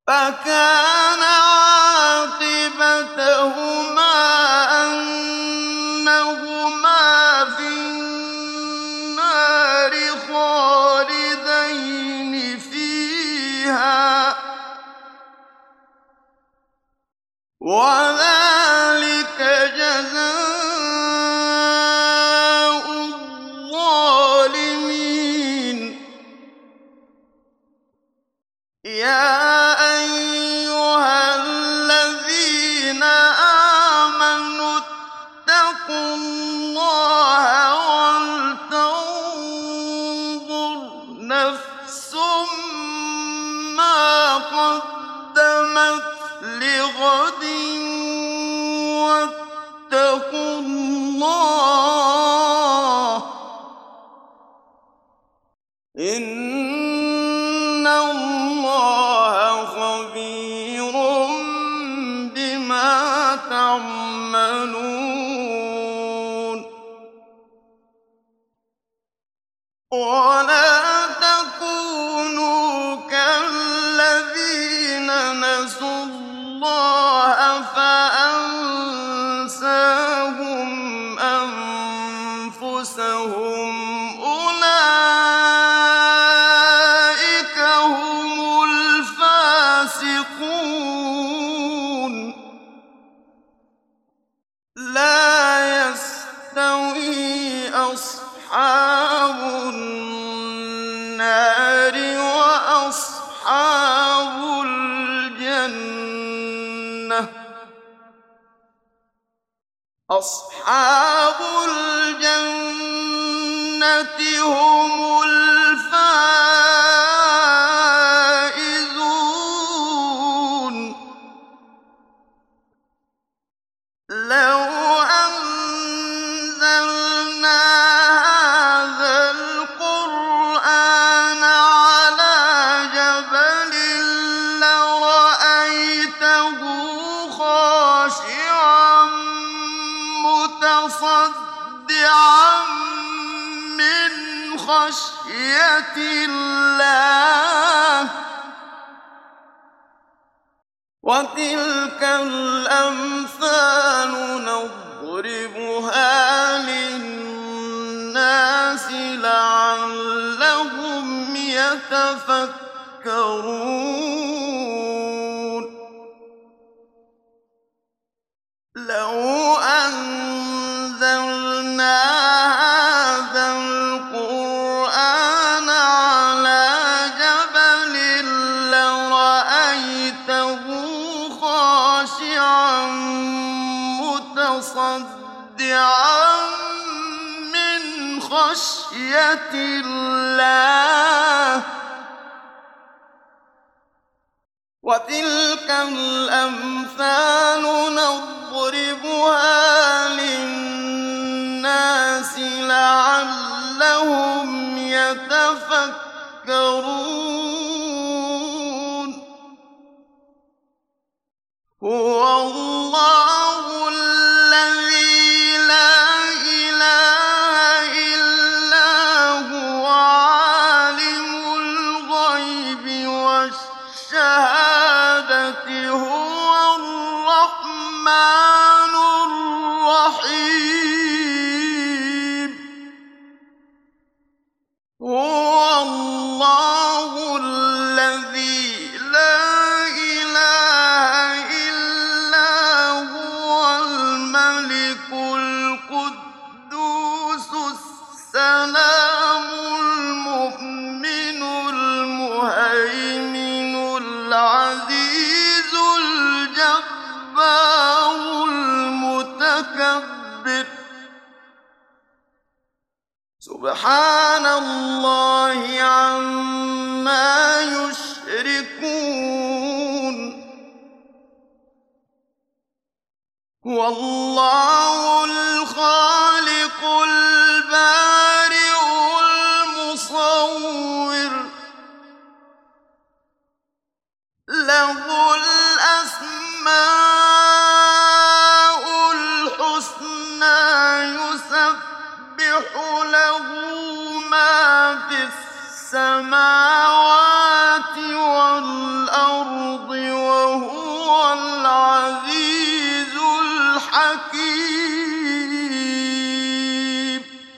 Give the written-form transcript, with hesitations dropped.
فكان عاقبتهما أنهما في النار خالدين فيها وذلك جزاء الظالمين يا أيها الذين آمنوا اتقوا الله ولتنظر نفس ما قدمت لغد واتقوا الله إن الله خبير بما تعملون ولا تكونوا كالذين نسوا الله فأنساهم أنفسهم أولئك هم الفاسقون لا يستوي أصحاب النار وأصحاب الجنة أصحاب الجنة هم الفائزون لو أنزلنا هذا القرآن على جبل لرأيته خاشعا متصدعا من خشية الله وتلك الأمثال نضربها للناس لعلهم يتفكرون لو أنزلنا هذا القرآن على جبل لرأيته خاشعا متصدعا من خشية الله وتلك الأمثال نضربها للناس لعلهم يتفكرون هو الله الذي لا إله إلا هو عالم الغيب والشهادة هو الرحمن الرحيم هو الله الذي لا إله إلا هو الملك القدوس السلام المؤمن المهيمن العزيز الجبار المتكبر سبحان الله عما يشركون هو الله الخالق البارئ المصور له الأسماء الحسنى يسبح له ما في السماوات والأرض الْأَرْضِ